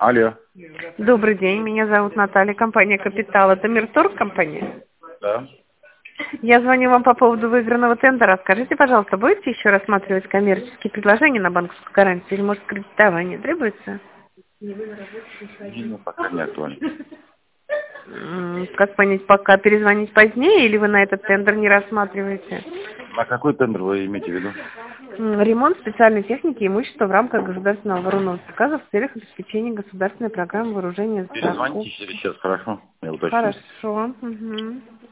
Алло. Добрый день, меня зовут Наталья, компания «Капитал». Это Мирторг компания? Да. Я звоню вам по поводу выигранного тендера. Скажите, пожалуйста, будете еще рассматривать коммерческие предложения на банковскую гарантию или, может, кредитование требуется? Ну, пока не актуально. Как понять, пока перезвонить позднее или вы на этот тендер не рассматриваете? А какой тендер вы имеете в виду? Ремонт специальной техники и имущества в рамках государственного оборонного заказа в целях обеспечения государственной программы вооружения. Перезвоните через час, хорошо? Я уточню. Хорошо. Угу.